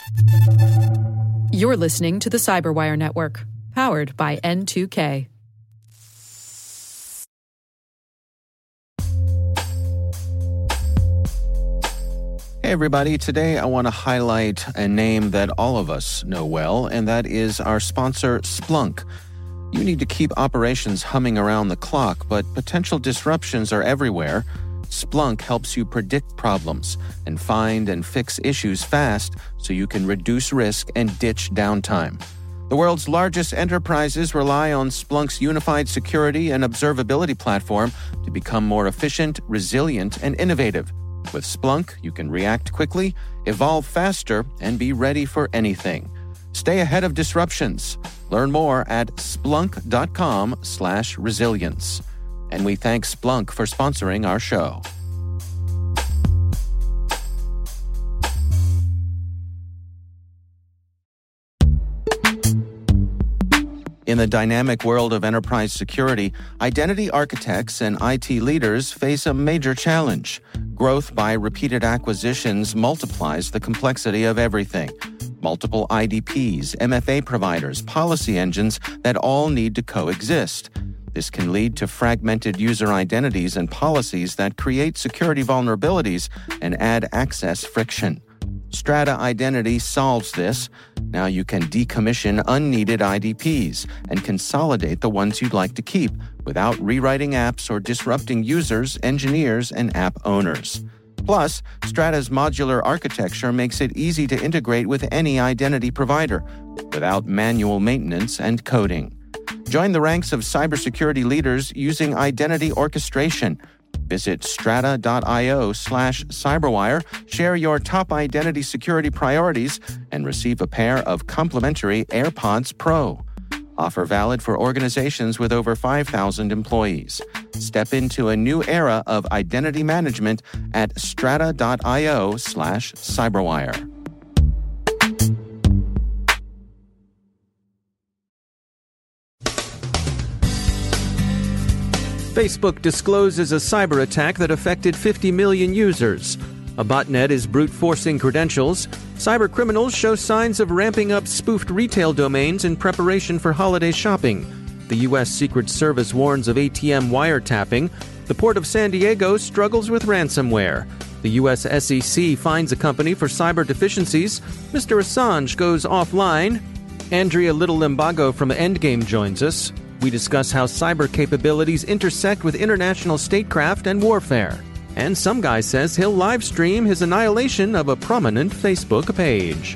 You're listening to the Cyberwire Network, powered by N2K. Hey everybody, today I want to highlight a name that all of us know well, and that is our sponsor, Splunk. You need to keep operations humming around the clock, but potential disruptions are everywhere. Splunk helps you predict problems and find and fix issues fast so you can reduce risk and ditch downtime. The world's largest enterprises rely on Splunk's unified security and observability platform to become more efficient, resilient, and innovative. With Splunk, you can react quickly, evolve faster, and be ready for anything. Stay ahead of disruptions. Learn more at splunk.com/resilience. And we thank Splunk for sponsoring our show. In the dynamic world of enterprise security, identity architects and IT leaders face a major challenge. Growth by repeated acquisitions multiplies the complexity of everything. Multiple IDPs, MFA providers, policy engines that all need to coexist. This can lead to fragmented user identities and policies that create security vulnerabilities and add access friction. Strata Identity solves this. Now you can decommission unneeded IDPs and consolidate the ones you'd like to keep without rewriting apps or disrupting users, engineers, and app owners. Plus, Strata's modular architecture makes it easy to integrate with any identity provider without manual maintenance and coding. Join the ranks of cybersecurity leaders using identity orchestration. Visit strata.io/cyberwire, share your top identity security priorities, and receive a pair of complimentary AirPods Pro. Offer valid for organizations with over 5,000 employees. Step into a new era of identity management at strata.io/cyberwire. Facebook discloses a cyber attack that affected 50 million users. A botnet is brute-forcing credentials. Cyber criminals show signs of ramping up spoofed retail domains in preparation for holiday shopping. The U.S. Secret Service warns of ATM wiretapping. The Port of San Diego struggles with ransomware. The U.S. SEC finds a company for cyber deficiencies. Mr. Assange goes offline. Andrea Little-Limbago from Endgame joins us. We discuss how cyber capabilities intersect with international statecraft and warfare. And some guy says he'll live stream his annihilation of a prominent Facebook page.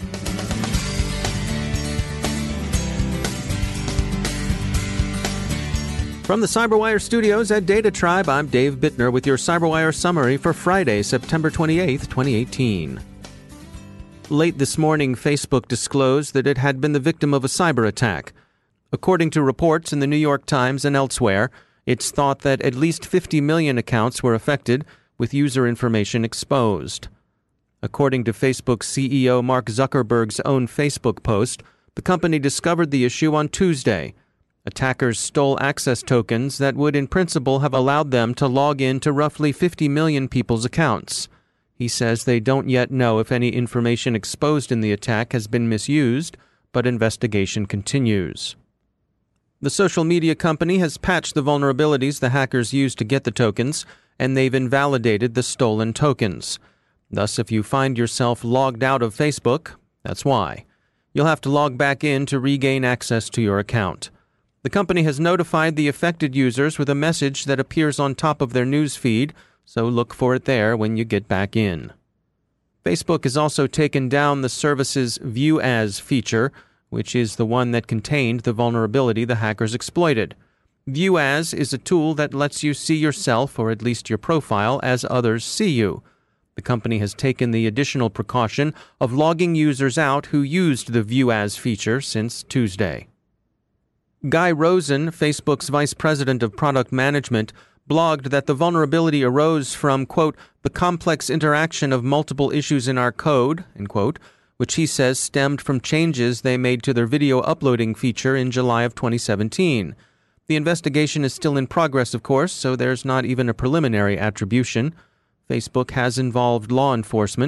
From the CyberWire studios at Data Tribe, I'm Dave Bittner with your CyberWire summary for Friday, September 28, 2018. Late this morning, Facebook disclosed that it had been the victim of a cyber attack. According to reports in the New York Times and elsewhere, it's thought that at least 50 million accounts were affected, with user information exposed. According to Facebook CEO Mark Zuckerberg's own Facebook post, the company discovered the issue on Tuesday. Attackers stole access tokens that would in principle have allowed them to log in to roughly 50 million people's accounts. He says they don't yet know if any information exposed in the attack has been misused, but investigation continues. The social media company has patched the vulnerabilities the hackers used to get the tokens, and they've invalidated the stolen tokens. Thus, if you find yourself logged out of Facebook, that's why. You'll have to log back in to regain access to your account. The company has notified the affected users with a message that appears on top of their news feed, so look for it there when you get back in. Facebook has also taken down the service's View As feature, which is the one that contained the vulnerability the hackers exploited. View As is a tool that lets you see yourself, or at least your profile, as others see you. The company has taken the additional precaution of logging users out who used the View As feature since Tuesday. Guy Rosen, Facebook's vice president of product management, blogged that the vulnerability arose from, quote, the complex interaction of multiple issues in our code, end quote, which he says stemmed from changes they made to their video uploading feature in July of 2017. The investigation is still in progress, of course, so there's not even a preliminary attribution. Facebook has involved law enforcement,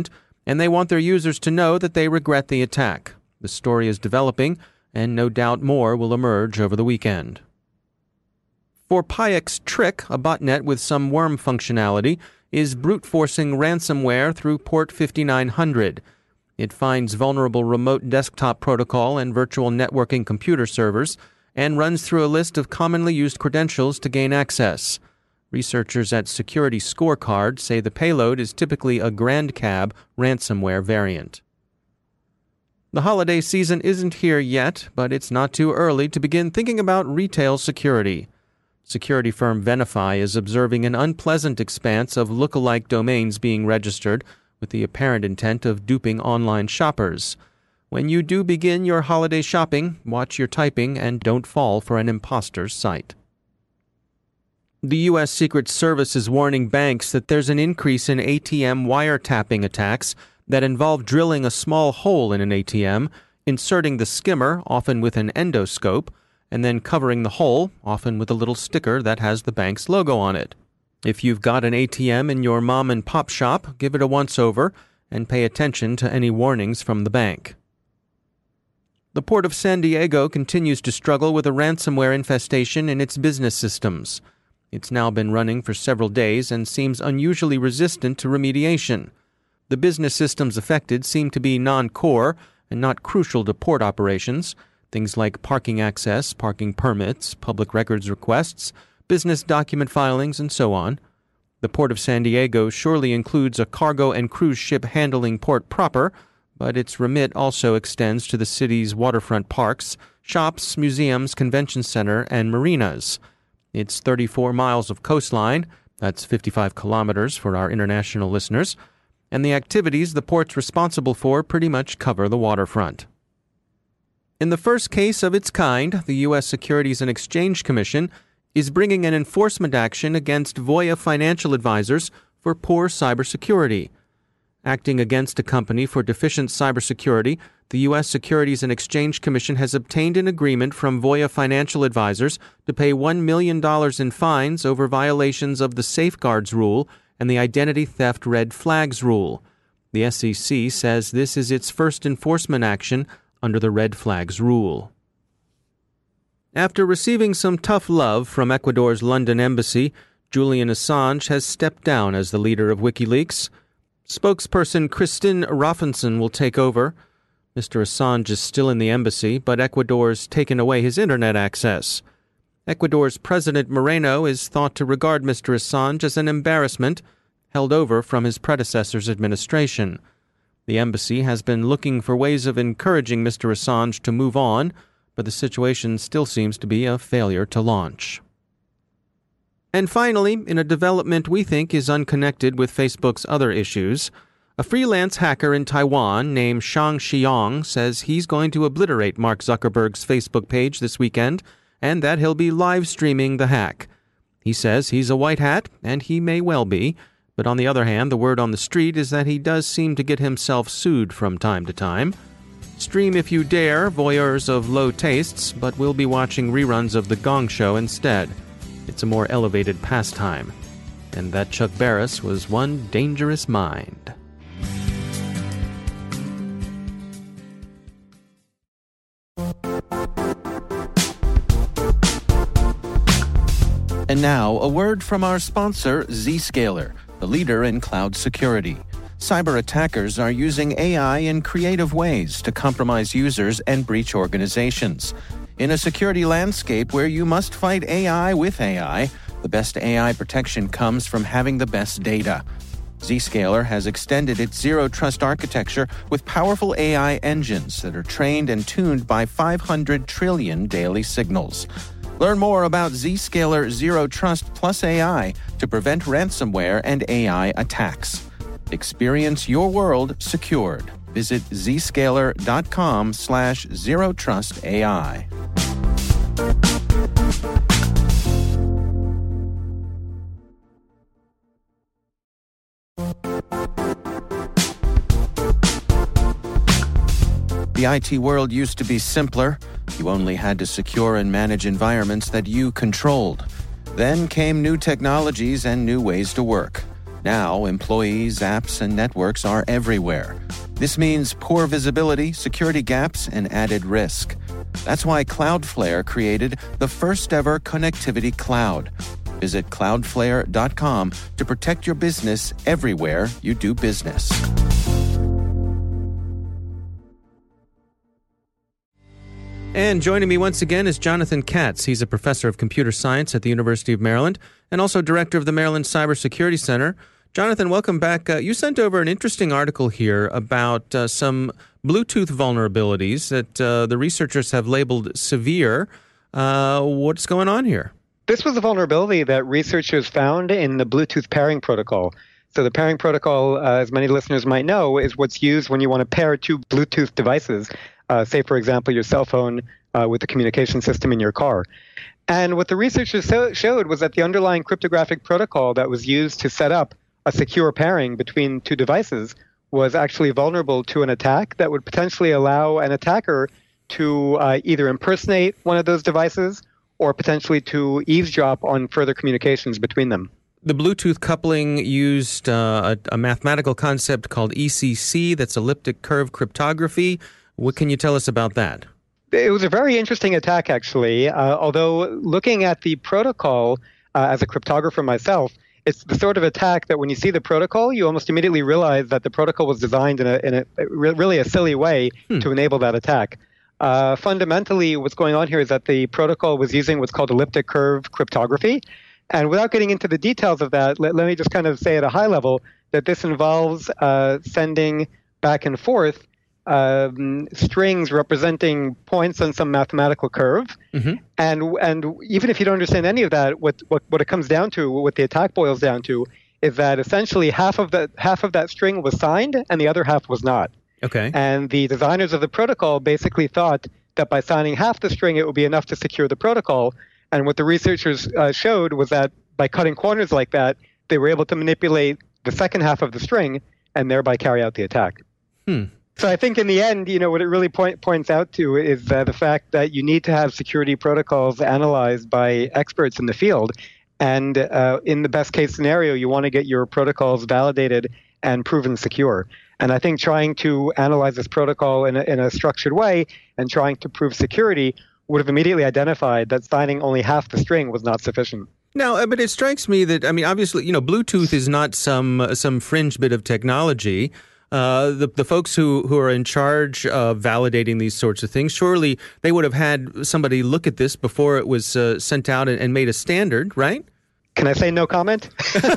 and they want their users to know that they regret the attack. The story is developing, and no doubt more will emerge over the weekend. For Payek's trick, a botnet with some worm functionality is brute-forcing ransomware through port 5900. It finds vulnerable remote desktop protocol and virtual networking computer servers and runs through a list of commonly used credentials to gain access. Researchers at Security Scorecard say the payload is typically a Grand Cab ransomware variant. The holiday season isn't here yet, but it's not too early to begin thinking about retail security. Security firm Venafi is observing an unpleasant expanse of look-alike domains being registered with the apparent intent of duping online shoppers. When you do begin your holiday shopping, watch your typing and don't fall for an imposter's site. The U.S. Secret Service is warning banks that there's an increase in ATM wiretapping attacks that involve drilling a small hole in an ATM, inserting the skimmer, often with an endoscope, and then covering the hole, often with a little sticker that has the bank's logo on it. If you've got an ATM in your mom-and-pop shop, give it a once-over and pay attention to any warnings from the bank. The Port of San Diego continues to struggle with a ransomware infestation in its business systems. It's now been running for several days and seems unusually resistant to remediation. The business systems affected seem to be non-core and not crucial to port operations, things like parking access, parking permits, public records requests, business document filings, and so on. The Port of San Diego surely includes a cargo and cruise ship handling port proper, but its remit also extends to the city's waterfront parks, shops, museums, convention center, and marinas. It's 34 miles of coastline, that's 55 kilometers for our international listeners, and the activities the port's responsible for pretty much cover the waterfront. In the first case of its kind, the U.S. Securities and Exchange Commission is bringing an enforcement action against Voya Financial Advisors for poor cybersecurity. Acting against a company for deficient cybersecurity, the U.S. Securities and Exchange Commission has obtained an agreement from Voya Financial Advisors to pay $1 million in fines over violations of the Safeguards Rule and the Identity Theft Red Flags Rule. The SEC says this is its first enforcement action under the Red Flags Rule. After receiving some tough love from Ecuador's London embassy, Julian Assange has stepped down as the leader of WikiLeaks. Spokesperson Kristin Hrafnsson will take over. Mr. Assange is still in the embassy, but Ecuador's taken away his internet access. Ecuador's President Moreno is thought to regard Mr. Assange as an embarrassment held over from his predecessor's administration. The embassy has been looking for ways of encouraging Mr. Assange to move on, but the situation still seems to be a failure to launch. And finally, in a development we think is unconnected with Facebook's other issues, a freelance hacker in Taiwan named Shang Xiong says he's going to obliterate Mark Zuckerberg's Facebook page this weekend and that he'll be live streaming the hack. He says he's a white hat, and he may well be, but on the other hand, the word on the street is that he does seem to get himself sued from time to time. Stream if you dare, voyeurs of low tastes, but we'll be watching reruns of The Gong Show instead. It's a more elevated pastime. And that Chuck Barris was one dangerous mind. And now, a word from our sponsor, Zscaler, the leader in cloud security. Cyber attackers are using AI in creative ways to compromise users and breach organizations. In a security landscape where you must fight AI with AI, the best AI protection comes from having the best data. Zscaler has extended its zero-trust architecture with powerful AI engines that are trained and tuned by 500 trillion daily signals. Learn more about Zscaler Zero Trust Plus AI to prevent ransomware and AI attacks. Experience your world secured. Visit zscaler.com/zerotrustai. The IT world used to be simpler. You only had to secure and manage environments that you controlled. Then came new technologies and new ways to work. Now, employees, apps, and networks are everywhere. This means poor visibility, security gaps, and added risk. That's why Cloudflare created the first-ever connectivity cloud. Visit cloudflare.com to protect your business everywhere you do business. And joining me once again is Jonathan Katz. He's a professor of computer science at the University of Maryland and also director of the Maryland Cybersecurity Center. Jonathan, welcome back. You sent over an interesting article here about some Bluetooth vulnerabilities that the researchers have labeled severe. What's going on here? This was a vulnerability that researchers found in the Bluetooth pairing protocol. So the pairing protocol, as many listeners might know, is what's used when you want to pair two Bluetooth devices, say, for example, your cell phone with the communication system in your car. And what the researchers showed was that the underlying cryptographic protocol that was used to set up a secure pairing between two devices was actually vulnerable to an attack that would potentially allow an attacker to either impersonate one of those devices or potentially to eavesdrop on further communications between them. The Bluetooth coupling used a mathematical concept called ECC, that's elliptic curve cryptography. What can you tell us about that? It was a very interesting attack, actually, although looking at the protocol as a cryptographer myself, it's the sort of attack that when you see the protocol, you almost immediately realize that the protocol was designed in a really a silly way to enable that attack. Fundamentally, what's going on here is that the protocol was using what's called elliptic curve cryptography. And without getting into the details of that, let me just kind of say at a high level that this involves sending back and forth strings representing points on some mathematical curve. Mm-hmm. And even if you don't understand any of that, what it comes down to, what the attack boils down to, is that essentially half of that string was signed and the other half was not. Okay. And the designers of the protocol basically thought that by signing half the string, it would be enough to secure the protocol. And what the researchers showed was that by cutting corners like that, they were able to manipulate the second half of the string and thereby carry out the attack. So I think in the end, what it really points out to is the fact that you need to have security protocols analyzed by experts in the field. And in the best case scenario, you want to get your protocols validated and proven secure. And I think trying to analyze this protocol in a structured way and trying to prove security would have immediately identified that signing only half the string was not sufficient. Now, but it strikes me that, obviously, Bluetooth is not some fringe bit of technology. The folks who are in charge of validating these sorts of things, surely they would have had somebody look at this before it was sent out and made a standard, right? Can I say no comment?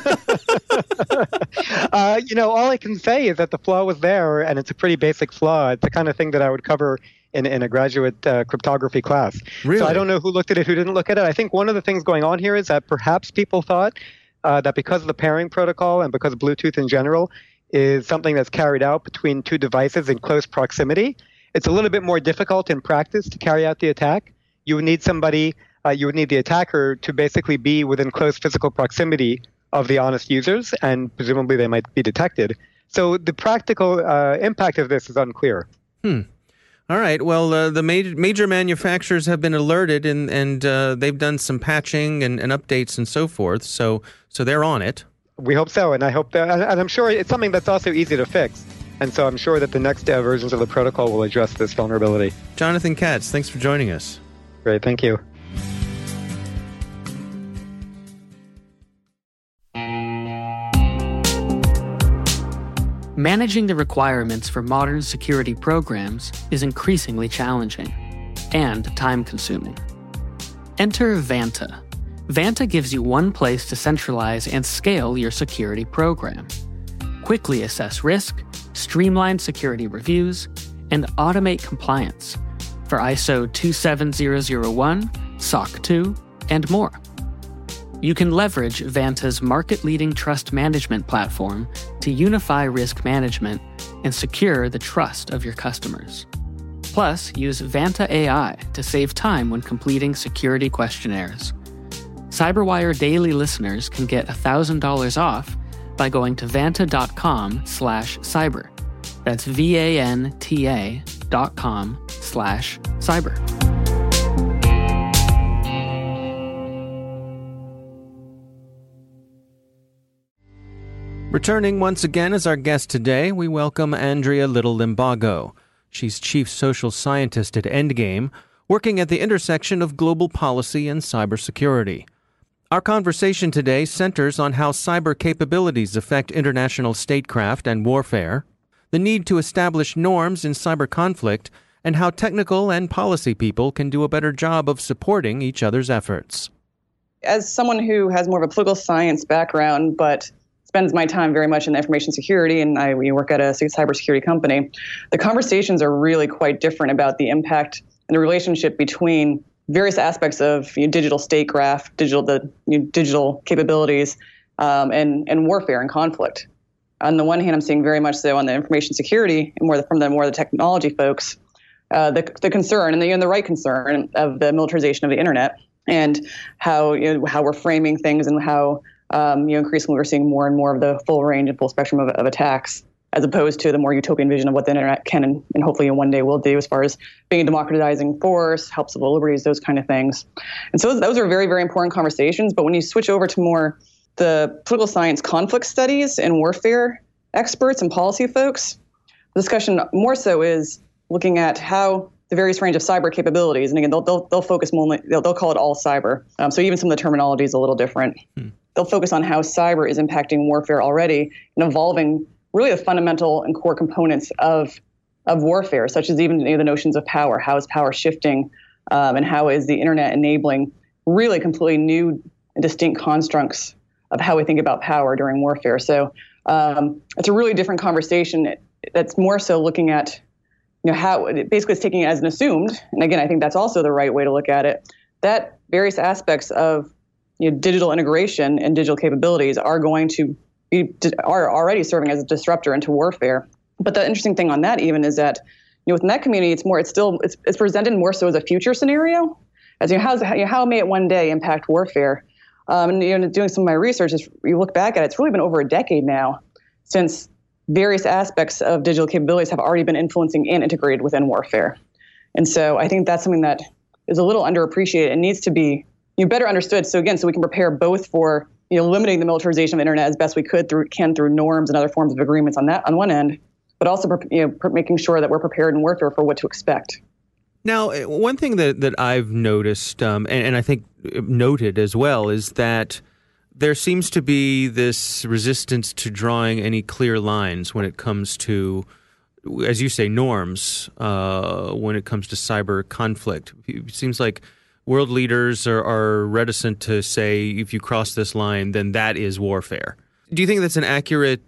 All I can say is that the flaw was there, and it's a pretty basic flaw. It's the kind of thing that I would cover in a graduate cryptography class. Really? So I don't know who looked at it, who didn't look at it. I think one of the things going on here is that perhaps people thought that because of the pairing protocol and because of Bluetooth in general is something that's carried out between two devices in close proximity, it's a little bit more difficult in practice to carry out the attack. You would need the attacker to basically be within close physical proximity of the honest users, and presumably they might be detected. So the practical impact of this is unclear. All right. Well, the major manufacturers have been alerted, and they've done some patching and updates and so forth. So they're on it. We hope so, and I hope that, and I'm sure it's something that's also easy to fix. And so I'm sure that the next versions of the protocol will address this vulnerability. Jonathan Katz, thanks for joining us. Great, thank you. Managing the requirements for modern security programs is increasingly challenging and time-consuming. Enter Vanta. Vanta gives you one place to centralize and scale your security program. Quickly assess risk, streamline security reviews, and automate compliance for ISO 27001, SOC 2, and more. You can leverage Vanta's market-leading trust management platform to unify risk management and secure the trust of your customers. Plus, use Vanta AI to save time when completing security questionnaires. CyberWire Daily listeners can get $1,000 off by going to vanta.com/cyber. That's VANTA.com/cyber. Returning once again as our guest today, we welcome Andrea Little-Limbago. She's Chief Social Scientist at Endgame, working at the intersection of global policy and cybersecurity. Our conversation today centers on how cyber capabilities affect international statecraft and warfare, the need to establish norms in cyber conflict, and how technical and policy people can do a better job of supporting each other's efforts. As someone who has more of a political science background, but spends my time very much in information security, and we work at a cybersecurity company, the conversations are really quite different about the impact and the relationship between various aspects of digital statecraft, digital capabilities, and warfare and conflict. On the one hand, I'm seeing very much so on the information security, and from the technology folks, the concern and the right concern of the militarization of the internet, and how we're framing things, and how increasingly we're seeing more and more of the full range and full spectrum of attacks, as opposed to the more utopian vision of what the internet can and hopefully one day will do as far as being a democratizing force, help civil liberties, those kind of things. And so those are very, very important conversations. But when you switch over to more the political science conflict studies and warfare experts and policy folks, the discussion more so is looking at how the various range of cyber capabilities, and again, they'll focus more, they'll call it all cyber. So even some of the terminology is a little different. They'll focus on how cyber is impacting warfare already and evolving really the fundamental and core components of warfare, such as even the notions of power. How is power shifting, and how is the internet enabling really completely new and distinct constructs of how we think about power during warfare. So it's a really different conversation that's more so looking at how it basically is taking it as an assumed, and again, I think that's also the right way to look at it, that various aspects of digital integration and digital capabilities are already serving as a disruptor into warfare. But the interesting thing on that even is that within that community, it's presented more so as a future scenario, as how may it one day impact warfare. And doing some of my research, as you look back at it, it's really been over a decade now since various aspects of digital capabilities have already been influencing and integrated within warfare. And so I think that's something that is a little underappreciated and needs to be better understood. So again, so we can prepare both for limiting the militarization of the internet as best we through norms and other forms of agreements on one end, but also making sure that we're prepared in warfare for what to expect. Now, one thing that I've noticed, and I think noted as well, is that there seems to be this resistance to drawing any clear lines when it comes to, as you say, norms, when it comes to cyber conflict. It seems like world leaders are reticent to say, if you cross this line, then that is warfare. Do you think that's an accurate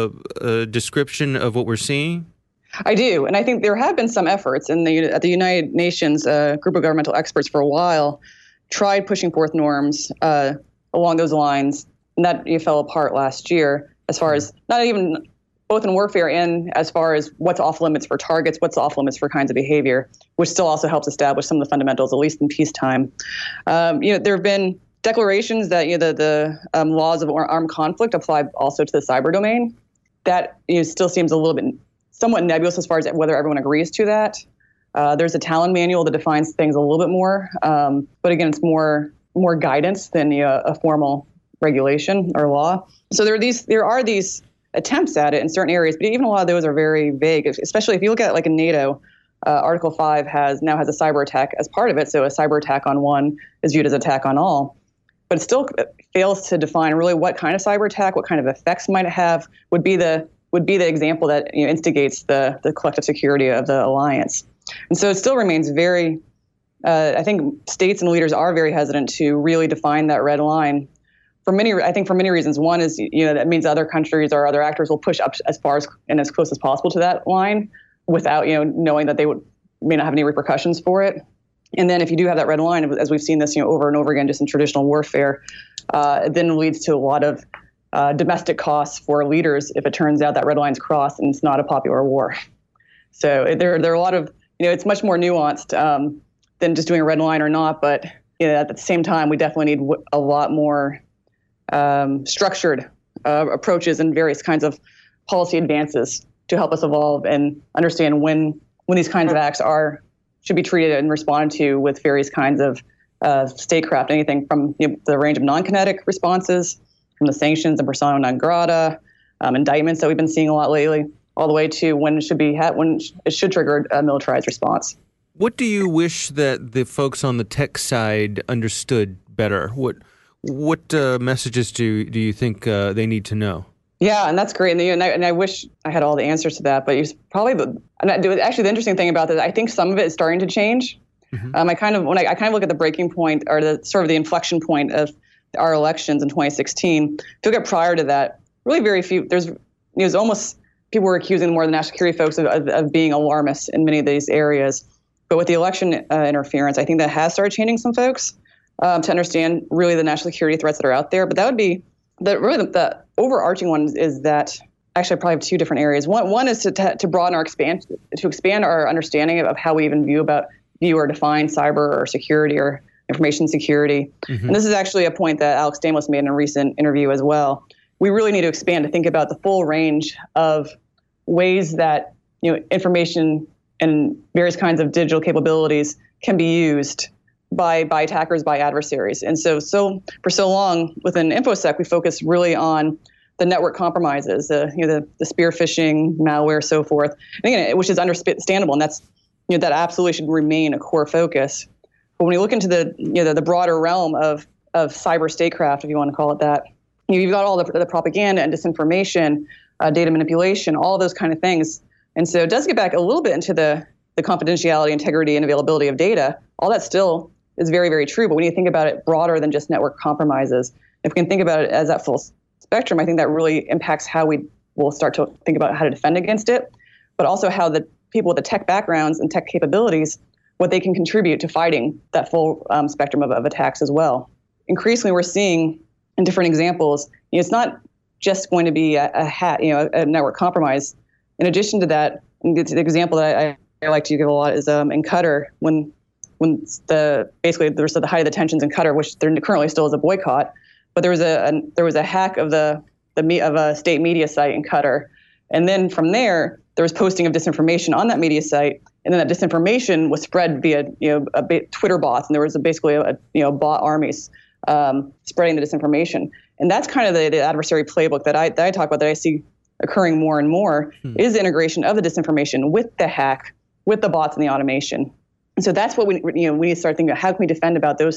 description of what we're seeing? I do. And I think there have been some efforts at the United Nations, a group of governmental experts for a while tried pushing forth norms along those lines. And that fell apart last year as far as not even both in warfare and as far as what's off limits for targets, what's off limits for kinds of behavior, which still also helps establish some of the fundamentals, at least in peacetime. There have been declarations that the laws of armed conflict apply also to the cyber domain. That still seems a little bit somewhat nebulous as far as whether everyone agrees to that. There's a Talon manual that defines things a little bit more, but again, it's more guidance than a formal regulation or law. So there are these attempts at it in certain areas, but even a lot of those are very vague, especially if you look at like in NATO, Article 5 now has a cyber attack as part of it. So a cyber attack on one is viewed as an attack on all, but it still fails to define really what kind of cyber attack, what kind of effects might it have, would be the example that instigates the collective security of the alliance. And so it still remains very, I think states and leaders are very hesitant to really define that red line for many reasons. One is, that means other countries or other actors will push up as far as and as close as possible to that line without, knowing that they may not have any repercussions for it. And then if you do have that red line, as we've seen this, over and over again, just in traditional warfare, it then leads to a lot of domestic costs for leaders if it turns out that red line's crossed and it's not a popular war. So there are a lot of, it's much more nuanced than just doing a red line or not. But at the same time, we definitely need a lot more structured approaches and various kinds of policy advances to help us evolve and understand when these kinds of acts should be treated and responded to with various kinds of statecraft, anything from the range of non-kinetic responses, from the sanctions and persona non grata, indictments that we've been seeing a lot lately, all the way to when it should trigger a militarized response. What do you wish that the folks on the tech side understood better? What messages do you think they need to know? Yeah, and that's great. And I wish I had all the answers to that. But actually, the interesting thing about that, I think some of it is starting to change. Mm-hmm. I kind of look at the breaking point or the sort of the inflection point of our elections in 2016. If you look at prior to that, really very few. There's almost people were accusing more of the national security folks of being alarmists in many of these areas. But with the election interference, I think that has started changing some folks to understand really the national security threats that are out there. But that would be the overarching one is that actually I probably have two different areas. One is to broaden expand our understanding of how we even view or define cyber or security or information security. Mm-hmm. And this is actually a point that Alex Stamos made in a recent interview as well. We really need to expand to think about the full range of ways that information and various kinds of digital capabilities can be used by attackers, by adversaries. And so for so long within InfoSec, we focus really on the network compromises, the spear phishing, malware, so forth. And again, which is understandable, and that's that absolutely should remain a core focus. But when you look into the broader realm of cyber statecraft, if you want to call it that, you've got all the propaganda and disinformation, data manipulation, all those kind of things. And so it does get back a little bit into the confidentiality, integrity, and availability of data. All that still is very, very true. But when you think about it broader than just network compromises, if we can think about it as that full spectrum, I think that really impacts how we will start to think about how to defend against it, but also how the people with the tech backgrounds and tech capabilities, what they can contribute to fighting that full spectrum of attacks as well. Increasingly, we're seeing in different examples, it's not just going to be a network compromise. In addition to that, the example that I like to give a lot is in Qatar, when there's the height of the tensions in Qatar, which there currently still is a boycott, but there was a hack of a state media site in Qatar, and then from there was posting of disinformation on that media site, and then that disinformation was spread via Twitter bots, and there was basically a bot armies spreading the disinformation, and that's kind of the adversary playbook that I talk about, that I see occurring more and more, is the integration of the disinformation with the hack, with the bots and the automation. And so that's what we need to start thinking about. How can we defend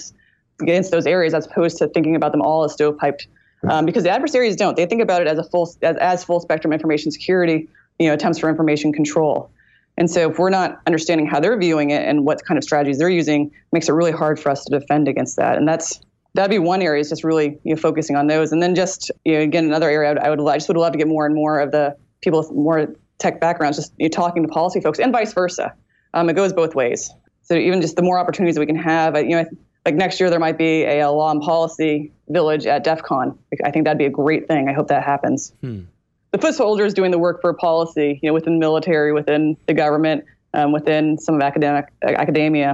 against those areas, as opposed to thinking about them all as stovepiped? Because the adversaries don't. They think about it as full spectrum information security, attempts for information control. And so if we're not understanding how they're viewing it and what kind of strategies they're using, it makes it really hard for us to defend against that. And that'd be one area, is just really focusing on those. And then just again, another area I would love to get more and more of the people with more tech backgrounds just talking to policy folks, and vice versa. It goes both ways. So even just the more opportunities that we can have, like next year there might be a law and policy village at DEF CON. I think that'd be a great thing. I hope that happens. The foot soldiers doing the work for policy, within the military, within the government, within some of academia.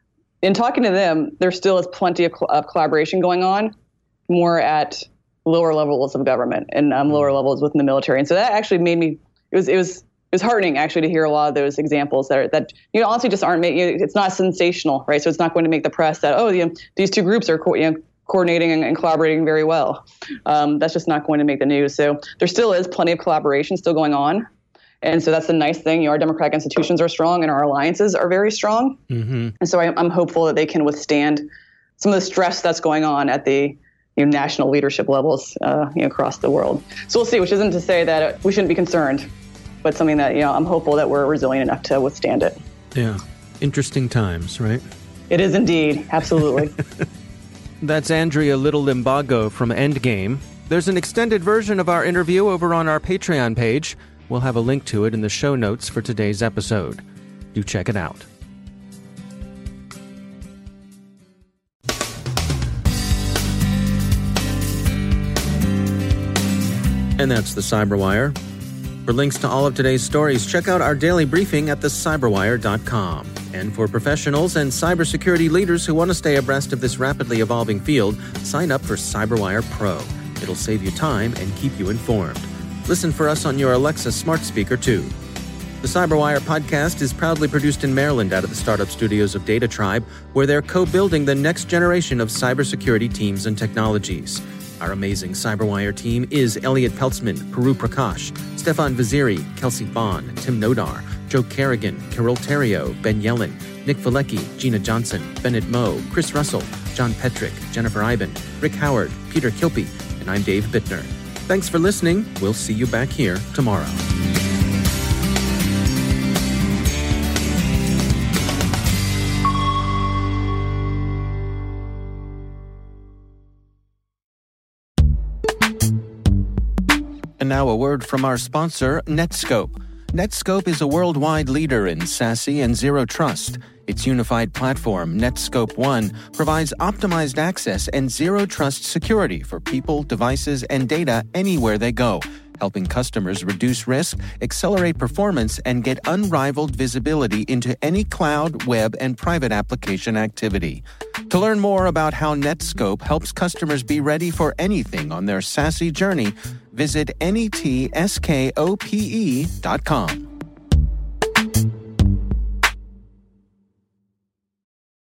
In talking to them, there still is plenty of collaboration going on, more at lower levels of government and lower levels within the military. And so that actually made me, it was heartening actually to hear a lot of those examples that honestly just aren't it's not sensational, right? So it's not going to make the press that, these two groups are coordinating and collaborating very well. That's just not going to make the news. So there still is plenty of collaboration still going on. And so that's the nice thing. Our democratic institutions are strong and our alliances are very strong. Mm-hmm. And so I'm hopeful that they can withstand some of the stress that's going on at the national leadership levels across the world. So we'll see, which isn't to say that we shouldn't be concerned, but something that I'm hopeful that we're resilient enough to withstand it. Yeah. Interesting times, right? It is indeed. Absolutely. That's Andrea Little-Limbago from Endgame. There's an extended version of our interview over on our Patreon page. We'll have a link to it in the show notes for today's episode. Do check it out. And that's the Cyberwire. For links to all of today's stories, check out our daily briefing at thecyberwire.com. And for professionals and cybersecurity leaders who want to stay abreast of this rapidly evolving field, sign up for CyberWire Pro. It'll save you time and keep you informed. Listen for us on your Alexa smart speaker, too. The CyberWire podcast is proudly produced in Maryland out of the startup studios of Data Tribe, where they're co-building the next generation of cybersecurity teams and technologies. Our amazing CyberWire team is Elliot Peltzman, Puru Prakash, Stefan Vaziri, Kelsey Bond, Tim Nodar, Joe Kerrigan, Carol Terrio, Ben Yellen, Nick Valecki, Gina Johnson, Bennett Moe, Chris Russell, John Petrick, Jennifer Iben, Rick Howard, Peter Kilpie, and I'm Dave Bittner. Thanks for listening. We'll see you back here tomorrow. And now a word from our sponsor, Netskope. Netskope is a worldwide leader in SASE and Zero Trust. Its unified platform, Netskope One, provides optimized access and Zero Trust security for people, devices, and data anywhere they go, helping customers reduce risk, accelerate performance, and get unrivaled visibility into any cloud, web, and private application activity. To learn more about how Netskope helps customers be ready for anything on their SASE journey, visit netskope.com.